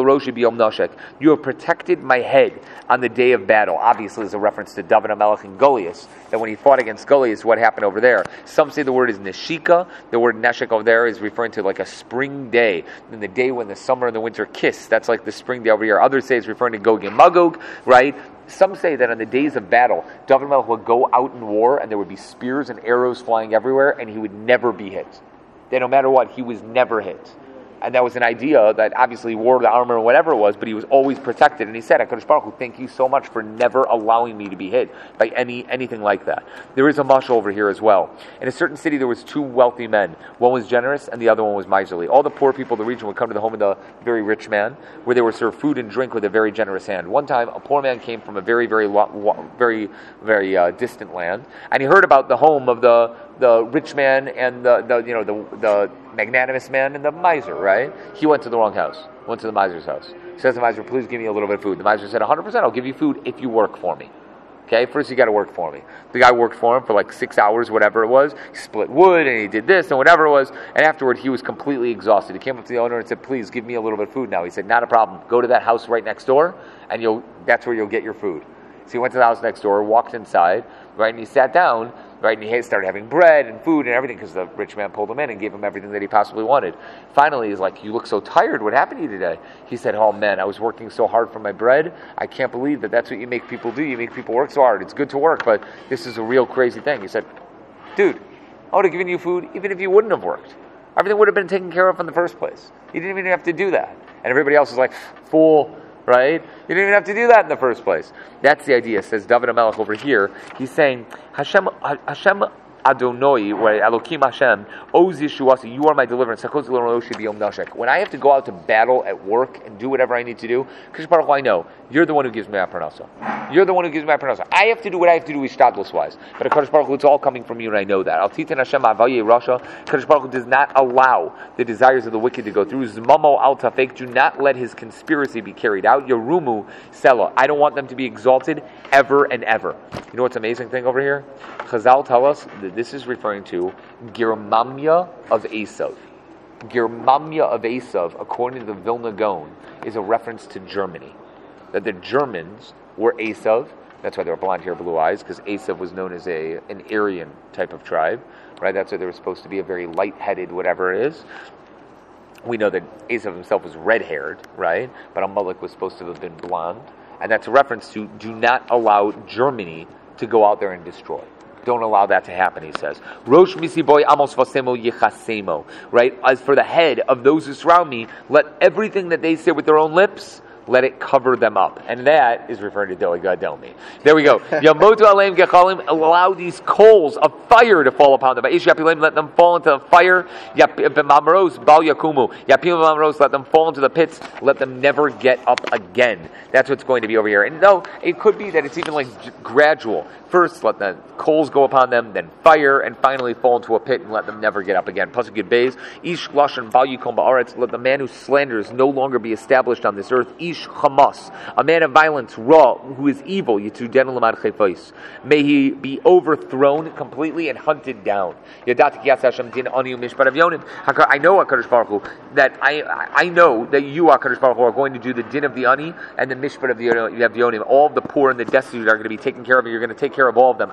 b'yom nashek. You have protected my head on the day of battle. Obviously, there's a reference to David HaMelech and Goliath, that when he fought against Goliath, what happened over there. Some say the word is neshika. The word neshek over there is referring to like a spring day, in the day when the summer and the winter kiss. That's like the spring day over here. Others say it's referring to Gog and Magog, right? Some say that on the days of battle, David HaMelech would go out in war, and there would be spears and arrows flying everywhere, and he would never be hit. That no matter what, he was never hit. And that was an idea that obviously wore the armor or whatever it was, but he was always protected. And he said, HaKadosh Baruch Hu, thank you so much for never allowing me to be hit by any anything like that. There is a mashal over here as well. In a certain city, there was two wealthy men. One was generous, and the other one was miserly. All the poor people of the region would come to the home of the very rich man, where they were served food and drink with a very generous hand. One time, a poor man came from a very, very, lo- very, very uh, distant land, and he heard about the home of the the rich man and the, the you know the the magnanimous man and the miser, right? He went to the wrong house. Went to the miser's house. He says to the miser, please give me a little bit of food. The miser said, one hundred percent I'll give you food if you work for me. Okay, first you got to work for me. The guy worked for him for like six hours, whatever it was. He split wood and he did this and whatever it was. And afterward, he was completely exhausted. He came up to the owner and said, please give me a little bit of food now. He said, not a problem. Go to that house right next door and you'll that's where you'll get your food. So he went to the house next door, walked inside, right, and he sat down, right, and he started having bread and food and everything because the rich man pulled him in and gave him everything that he possibly wanted. Finally, he's like, you look so tired. What happened to you today? He said, oh, man, I was working so hard for my bread. I can't believe that that's what you make people do. You make people work so hard. It's good to work, but this is a real crazy thing. He said, dude, I would have given you food even if you wouldn't have worked. Everything would have been taken care of in the first place. You didn't even have to do that. And everybody else is like, fool. Right? You didn't even have to do that in the first place. That's the idea, says David HaMelech over here. He's saying, Hashem, Hashem Adonai, right? Elokim Hashem, Oz Yeshuasi, you are my deliverance. When I have to go out to battle at work and do whatever I need to do, Kadosh Baruch Hu, I know, you're the one who gives me my parnasa. You're the one who gives me my parnasa. I have to do what I have to do ishtadlus wise. But Kadosh Baruch Hu, it's all coming from you, and I know that. Al Titan Hashem Avaye Rasha, Kadosh Baruch Hu does not allow the desires of the wicked to go through. Zmamo Al Tafek, do not let his conspiracy be carried out. Yerumu Sela, I don't want them to be exalted ever and ever. You know what's amazing thing over here? Chazal tell us that this is referring to Girmamya of Esav. Girmamya of Esav, according to the Vilna Gaon, is a reference to Germany. That the Germans were Esav. That's why they were blonde hair, blue eyes, because Esav was known as a an Aryan type of tribe. Right? That's why they were supposed to be a very light-headed, whatever it is. We know that Esav himself was red-haired, right? But Amalek was supposed to have been blonde. And that's a reference to do not allow Germany to go out there and destroy. Don't allow that to happen, he says. Rosh misiboy amos vasemo yichasemo. Right? As for the head of those who surround me, let everything that they say with their own lips, let it cover them up. And that is referring to Doi Gadelmi. There we go. Yamotu aleim gechalim, allow these coals of fire to fall upon them. Ba'ish yapilim, let them fall into the fire. Yapimamros, bal yakumu. Yapimamros, let them fall into the pits. Let them never get up again. That's what's going to be over here. And though it could be that it's even like gradual. First, let the coals go upon them, then fire, and finally fall into a pit and let them never get up again. Pasuk Yud Beis, Ish lashon bal yukom ba'aretz, let the man who slanders no longer be established on this earth. Ish Hamas, a man of violence, raw, who is evil, may he be overthrown completely and hunted down. I know, HaKadosh Baruch Hu, that I I know that you, HaKadosh Baruch Hu, are going to do the din of the ani and the mishpat of the Yavdionim. All of the poor and the destitute are going to be taken care of, and you're going to take care of all of them.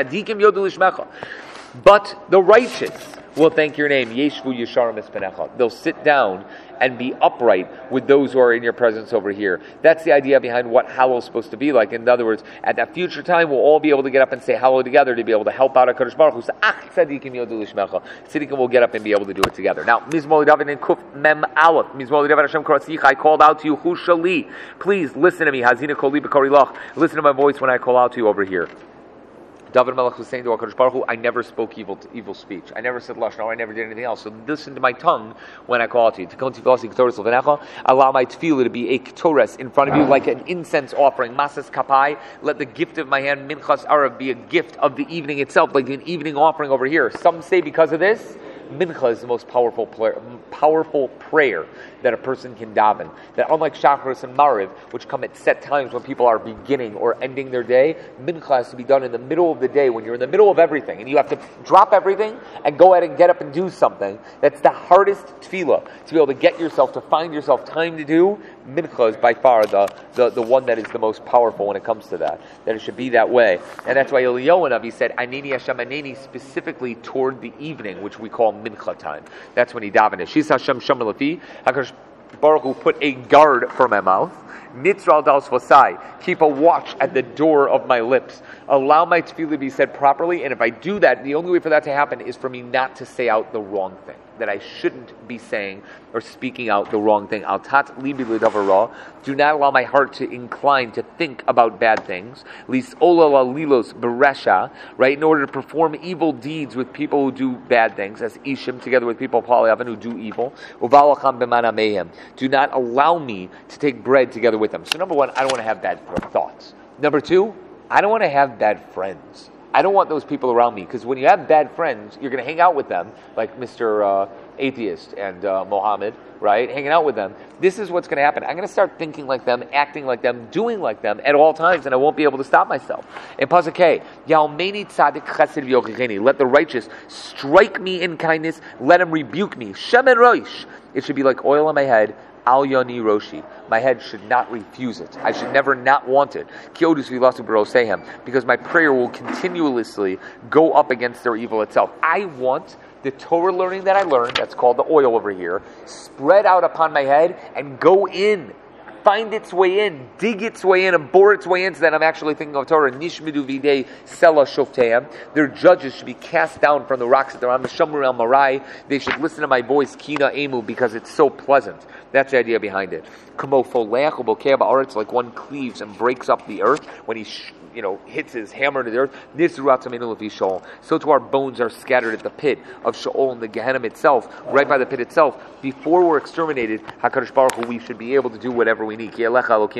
But the righteous will thank your name. Yeshvu Yesharim Espenecha. They'll sit down and be upright with those who are in your presence over here. That's the idea behind what Hallel is supposed to be like. In other words, at that future time, we'll all be able to get up and say Hallel together to be able to help out HaKadosh Baruch Hu. So, Ach Tzadikim Yodu Lishmecha. Tzadikim will get up and be able to do it together. Now, Mizmor David and Kuf Mem Aleph. Mizmor David Hashem Korasicha. I called out to you. Hu Shali. Please listen to me. Hazina Koli B'Kori Lach. Listen to my voice when I call out to you over here. David HaMelech was saying to HaKadosh Baruch Hu, I never spoke evil evil speech. I never said lashon hara. I never did anything else. So listen to my tongue when I call out to you. Allow my tefillah to be a ketores in front of you like an incense offering. Masas kapai. Let the gift of my hand, minchas arav, be a gift of the evening itself, like an evening offering over here. Some say because of this, Mincha is the most powerful prayer, powerful prayer that a person can daven. That unlike Shacharis and Mariv, which come at set times when people are beginning or ending their day, Mincha has to be done in the middle of the day when you're in the middle of everything and you have to drop everything and go ahead and get up and do something. That's the hardest tefillah, to be able to get yourself, to find yourself time to do. Mincha is by far the, the, the one that is the most powerful when it comes to that. That it should be that way. And that's why Eliyahu Navi said, Aneni Hashem Aneni, specifically toward the evening, which we call Mincha time. That's when he davened it. Shis Hashem Shem Lafi, HaKadosh Baruch Hu put a guard for my mouth. Nitzral Dal Svasai, keep a watch at the door of my lips. Allow my tefillah to be said properly, and if I do that, the only way for that to happen is for me not to say out the wrong thing. That I shouldn't be saying or speaking out the wrong thing. Al tat libi l'davar ra. Do not allow my heart to incline to think about bad things. Lis ola la lilos beresha, right? In order to perform evil deeds with people who do bad things, as ishim, together with people Paliavan who do evil. Uvalacham b'mana mehem. Do not allow me to take bread together with them. So number one, I don't want to have bad thoughts. Number two, I don't want to have bad friends. I don't want those people around me, because when you have bad friends, you're going to hang out with them, like Mister Uh, Atheist and uh, Mohammed, right? Hanging out with them. This is what's going to happen. I'm going to start thinking like them, acting like them, doing like them at all times, and I won't be able to stop myself. In Pasuk K, Yalmeni tzadik chesed v'yochecheni. Let the righteous strike me in kindness. Let him rebuke me. Shemen roish. It should be like oil on my head. Al Yoni Roshi. My head should not refuse it. I should never not want it. Kiodus vilasu b'rosehem. Because my prayer will continuously go up against their evil itself. I want the Torah learning that I learned, that's called the oil over here, spread out upon my head and go in. Find its way in, dig its way in, and bore its way in, so that I'm actually thinking of Torah. Nishmidu videi sela shofteim. Their judges should be cast down from the rocks that they're on. Meshamru el marai. They should listen to my voice, kina emu, because it's so pleasant. That's the idea behind it. Kamo foleach ubokeh ba'aretz, like one cleaves and breaks up the earth when he, sh- you know, hits his hammer into the earth. Nisruat taminu lefi Sheol. So too our bones are scattered at the pit of Sheol in the Gehenna itself, right by the pit itself. Before we're exterminated, Hakadosh Baruch Hu, we should be able to do whatever we need. My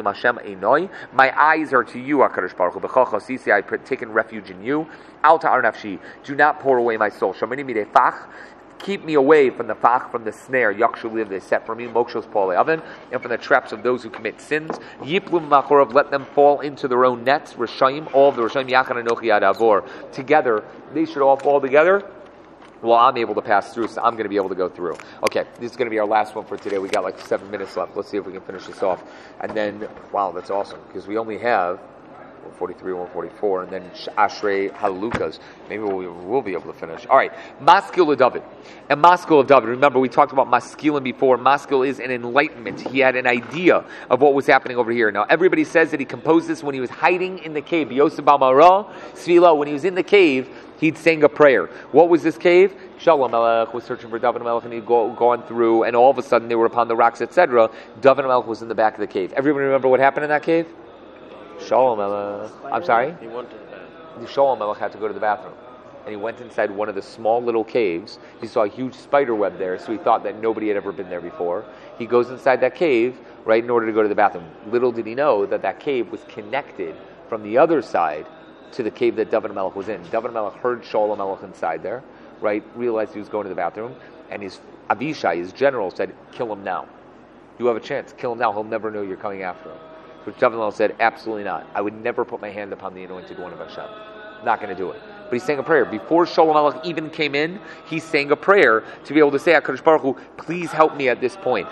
eyes are to you, Hakadosh Baruch Hu. B'chol chasisi, I've taken refuge in you. Al ta'ar nafshi. Do not pour away my soul. Shamini midei fach. Keep me away from the fach, from the snare, yakshu live they set for me, mokshos pole oven, and from the traps of those who commit sins. Yiplum machorav, let them fall into their own nets. Rishayim, all of the Rishayim yachan anochi ad avor. Together, they should all fall together. Well, I'm able to pass through, so I'm going to be able to go through. Okay, this is going to be our last one for today. We got like seven minutes left. Let's see if we can finish this off. And then, wow, that's awesome, because we only have one forty-three, one forty-four, and then Ashrei Halukas. Maybe we'll, we'll be able to finish. All right, Maskil of David. And Maskil of David, remember we talked about Maskilim before. Maskil is an enlightenment. He had an idea of what was happening over here. Now, everybody says that he composed this when he was hiding in the cave. Yosef Bamara, Svila, when he was in the cave, he'd sang a prayer. What was this cave? Shalom Melech was searching for David Melech, and he'd go, gone through, and all of a sudden they were upon the rocks, et cetera. David Melech was in the back of the cave. Everybody remember what happened in that cave? Shalom Melech. I'm sorry? He went to the The Shalom Melech had to go to the bathroom. And he went inside one of the small little caves. He saw a huge spider web there, so he thought that nobody had ever been there before. He goes inside that cave, right, in order to go to the bathroom. Little did he know that that cave was connected from the other side to the cave that David Melech was in. David Melech heard Shalom Melech inside there, right, realized he was going to the bathroom, and his Avishai, his general, said, kill him now. You have a chance. Kill him now. He'll never know you're coming after him. Which David Melech said, absolutely not. I would never put my hand upon the anointed one of Hashem. Not going to do it. But he sang a prayer. Before Shalom Melech even came in, he sang a prayer to be able to say, HaKadosh Baruch Hu, please help me at this point.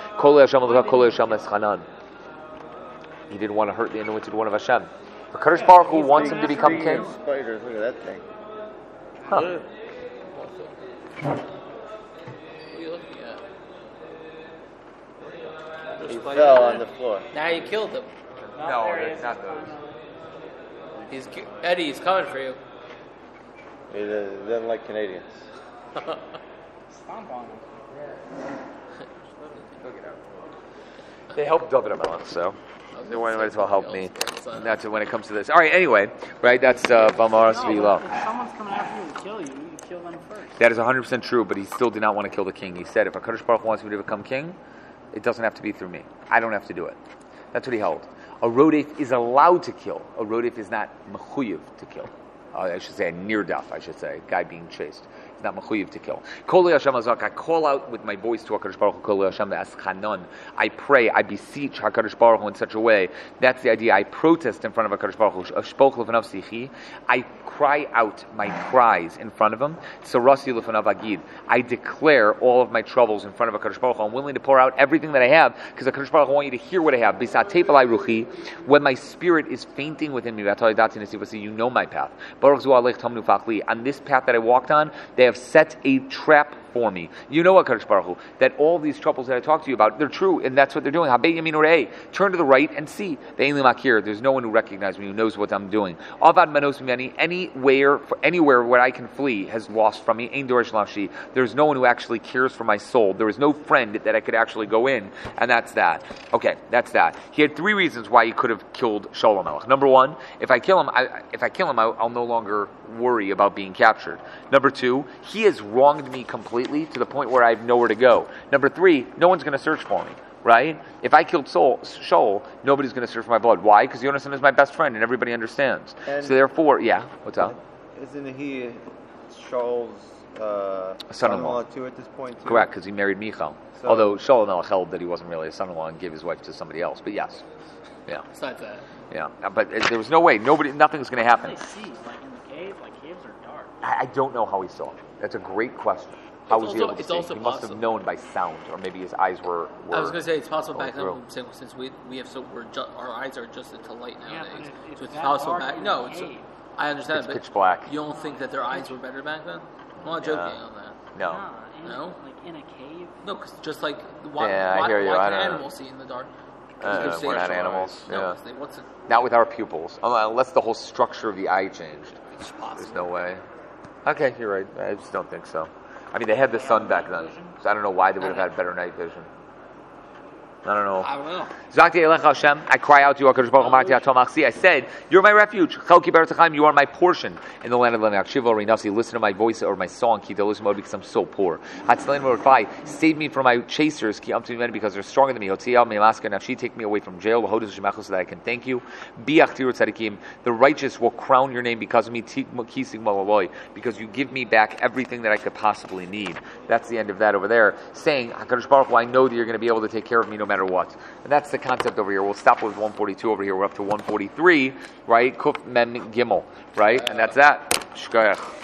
He didn't want to hurt the anointed one of Hashem. But HaKadosh Baruch Hu wants him to become king. Spiders, look at that thing. Huh. What are you looking at? He fell on the floor. Now you killed him. No, that's not those. He's Eddie. He's coming for you. He doesn't like Canadians. Stomp on him. They helped David Melech, so they might as well help me. That's when it comes to this. All right, anyway, right? That's uh, Balmar Svila. If someone's coming after you to kill you, you kill them first. That is one hundred percent true, but he still did not want to kill the king. He said, if HaKadosh Baruch Hu wants me to become king, it doesn't have to be through me. I don't have to do it. That's what he held. A rodef is allowed to kill. A rodef is not mechuyev to kill. Uh, I should say a near-daf, I should say, guy being chased. He's not mechuyev to kill. Kol Hashem azak, I call out with my voice to HaKadosh Baruch Hu, Kol Hashem v'aschanon. I pray, I beseech HaKadosh Baruch Hu in such a way. That's the idea. I protest in front of HaKadosh Baruch Hu. Shpoch lefanav sichi. I cry out my cries in front of him. Sarasi lefanav agid. I declare all of my troubles in front of HaKadosh Baruch Hu. I'm willing to pour out everything that I have because HaKadosh Baruch Hu, I want you to hear what I have. Bisatei palai ruchi. When my spirit is fainting within me, you know my path. Baruch zu alech tamnu fachli. On this path that I walked on, they have set a trap for me. You know what, HaKadosh Baruch Hu, that all these troubles that I talked to you about, they're true, and that's what they're doing. Habei yamin urei. Turn to the right and see. Ve'en li makir. There's no one who recognizes me, who knows what I'm doing. Avad manos mimeni. Anywhere, anywhere where I can flee has lost from me. Ein dorish lafshi. There's no one who actually cares for my soul. There is no friend that I could actually go in, and that's that. Okay, that's that. He had three reasons why he could have killed Shaul HaMelech. Number one, if I kill him, I, if I kill him, I'll, I'll no longer worry about being captured. Number two, he has wronged me completely to the point where I have nowhere to go. Number three, no one's going to search for me, right? If I killed Saul, Shaul, nobody's going to search for my blood. Why? Because Yonasan is my best friend, and everybody understands. And so therefore, yeah, what's up? Isn't he Shaul's uh, son-in-law too at this point? Too? Correct, because he married Michal. So, although Shaul HaMelech held that he wasn't really a son-in-law and gave his wife to somebody else. But yes, yeah. Besides that, yeah. But uh, there was no way. Nobody. Nothing's going to happen. What do they see? Like in the cave? Like caves are dark. I, I don't know how he saw it. That's a great question. How It's was he also- able to it's see? also He must have possible- known by sound, or maybe his eyes were. were I was going to say it's possible going back through. then since, since we we have so we're ju- our eyes are adjusted to light Yeah, but nowadays, if- if so it's that possible dark back. in No, the it's, cave. I understand, It's but pitch black. you don't think that their eyes were better back then? I'm not joking Yeah. on that. No. Nah, in, No? Like in a cave. No, because just like why, Yeah, I why, hear you. why I can don't know. animals see in the dark? 'Cause Uh, they're we're safe. not animals. No, Yeah. 'cause they- what's it? Not with our pupils, unless the whole structure of the eye changed. It's possible. There's no way. Okay, you're right. I just don't think so. I mean, they had the sun back then, so I don't know why they would have had better night vision. I don't know. I don't know. Zakti Elech Hashem, I cry out to you, HaKadosh Baruch Hu, Marti Atom Achsi. I said, you're my refuge. Chalki Beretachim, you are my portion in the land of Lenach Shiva or Rinasi. Listen to my voice or my song, Ki Delos Mod, because I'm so poor. Hatzlein Morfai, save me from my chasers, Ki Amtu Men, because they're stronger than me. Hotziyah Meimaska Nafshi, take me away from jail, Lahodus Shemachos, so that I can thank you. Biach Tirut Tzadikim, the righteous will crown your name because of me, Ki Sigma Laloi, because you give me back everything that I could possibly need. That's the end of that over there, saying, HaKadosh Baruch Hu, I know that you're going to be able to take care of me no matter what. And that's the concept over here. We'll stop with one forty-two over here. We're up to one forty-three, right? Kuf Mem Gimel, right? And that's that. Shkoyach.